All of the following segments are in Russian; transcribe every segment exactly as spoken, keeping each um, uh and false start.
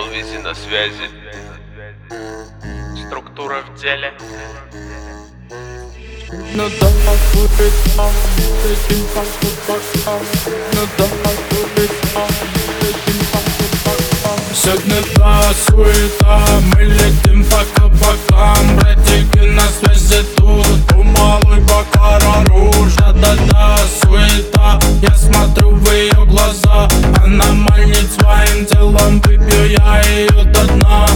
Визи на связи. Структура в деле. Ну давай хуй-то, летим пока-пока. Ну давай хуй-то, летим пока-пока. Сегодня та суета, мы летим пока-пока. Братики на связи тут, умалуй бакара руж. Да-да-да, суета, я смотрю в ее глаза. Она манит своим телом, выпью я ее до дна.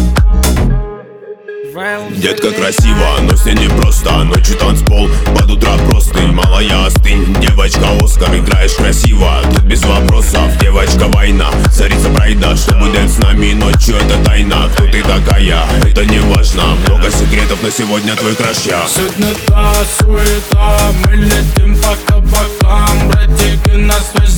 Детка красиво, но с ней непросто. Ночью танцпол, под утро простый. Малая, остынь, девочка Оскар. Играешь красиво, тут без вопросов. Девочка война, царица прайда. Что будет с нами ночью, это тайна. Кто ты такая, это не важно. Много секретов, но сегодня твой краш я. Сегодня та суета, мы летим пока-пока. Братики на связи.